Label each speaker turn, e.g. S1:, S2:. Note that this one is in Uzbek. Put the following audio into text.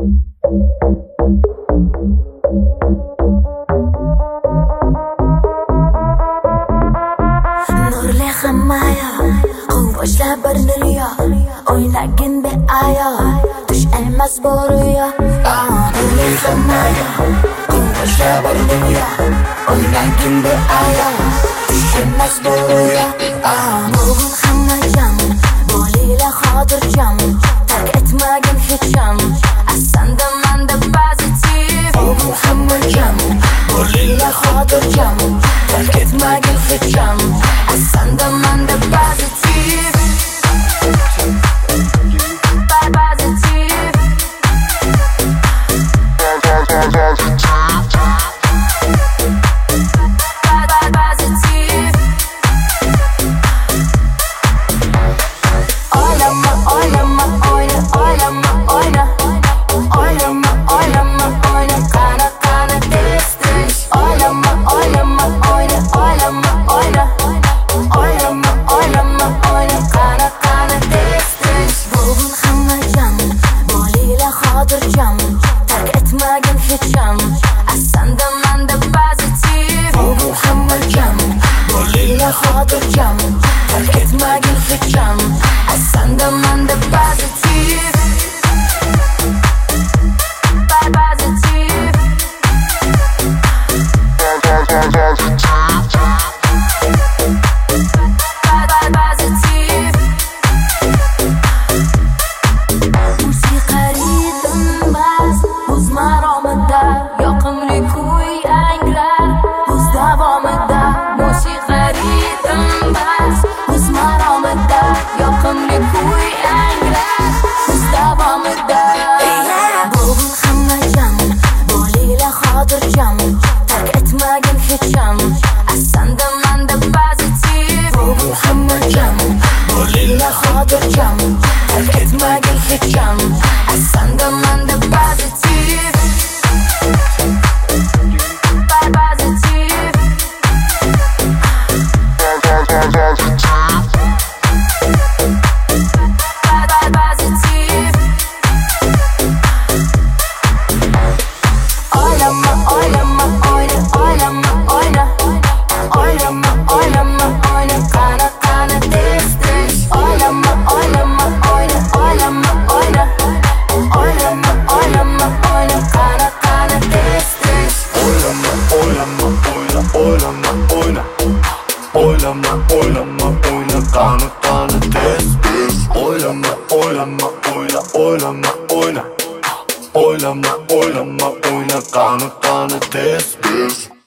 S1: Nurli hammayo quvvashlar bir dunyo o'ynagin beayo tush emas bu ro'yo. Nurli hammayo quvvashlar bir dunyo o'ynagin beayo tush emas bu ro'yo. Bugun hamma jam bo'linglar xotirjam tark etmagin hecham asanda manda pozitiv. Bugun hamma jam bo'linglar xotirjam tark etmagin hecham asanda manda pozitiv. Tark etmagin hecham asanda manda pozitiv. Bugun hamma jam bo'linglar xotirjam tark etmagin hecham asanda manda pozitiv. Yoqimli kuy anglar o'z davomida musiqa ritm bas o'z maromida. Yoqimli kuy anglar o'z davomida. Bugun hamma jam bo'linglar xotirjam tark etmagin hecham asanda manda pozitiv. Bugun hamma jam bo'linglar xotirjam tark etmagin hecham asanda manda pozitiv.
S2: Oylama, oyna, qani tez